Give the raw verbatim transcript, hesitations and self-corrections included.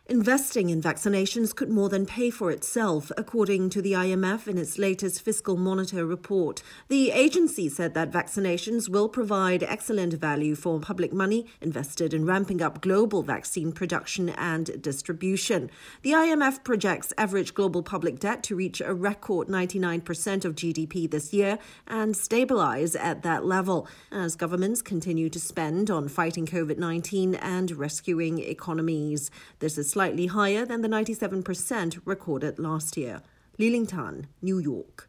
Investing in vaccinations could more than pay for itself, according to the I M F in its latest Fiscal Monitor report. The agency said that vaccinations will provide excellent value for public money invested in ramping up global vaccine production and distribution. The I M F projects average global public debt to reach a record ninety-nine percent of G D P this year and stabilize at that level as governments continue to spend on fighting COVID nineteen and rescuing economies. This is slightly higher than the ninety-seven percent recorded last year. Li Ling Tan, New York.